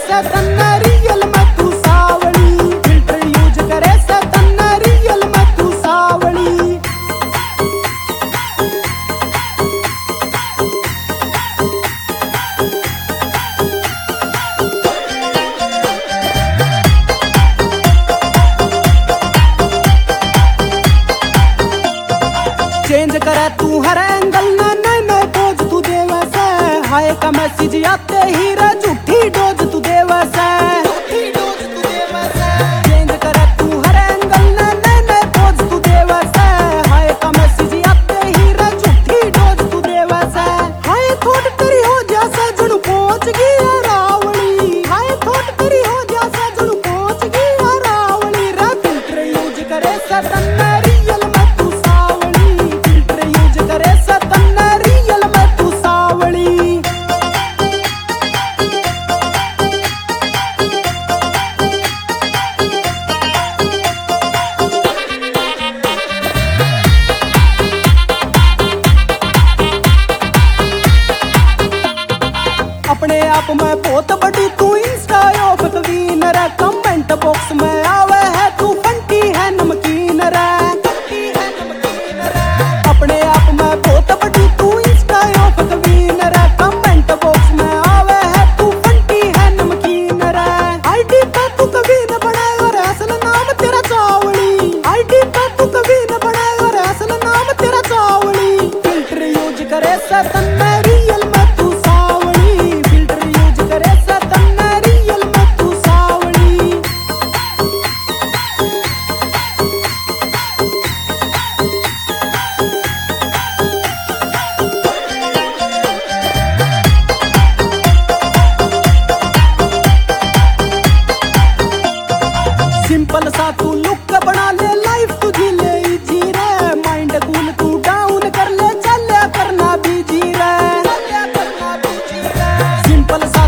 से तन्ने रियल में तू सावली, फिल्टर यूज करे से तन्ने रियल में तू सावली। चेंज करे तू हर एंगल ना नए नए पोज तू देवे से, हाय का मैसेज आते ही रे झूठी डोज तू देवे से। चेंज करे तू हर एंगल ना नए नए पोज तू देवे से, हाय का मैसेज आते ही रे झूठी डोज तू देवे से। हाय थोट तेरी हो जैसे जणु पहुंच गई रावली, हाय थोट तेरी हो जैसे जणु पहुंच गई रावली रे। फिल्टर यूज करे से तन्ने रियल में तू सावली, फिल्टर यूज करे से तन्ने रियल में तू सावली। अपने आप में बहुत बड़ी तू इंस्टा ऑफ क्वीन रे, कमेंट बॉक्स में आवे है तू फंटी है नमकीन रे। अपने आप में बहुत बड़ी तू इंस्टा ऑफ क्वीन रे, कमेंट बॉक्स में आवे है तू फंटी है नमकीन रे। आईडी पे तू कभी न बनाए और असल नाम तेरा चावली, आईडी पे तू कभी न बनाए और असल नाम तेरा चावली। फिल्टर यूज करे से तन्ने रियल में तू सावली, फिल्टर यूज करे से तन्ने रियल में तू सावली। सिंपल सा तू लुक बना ले, लाइफ तुझी ले इजी रे, माइंड कूल तू डाउन कर ले, चल करना बिजी रे। सिंपल सा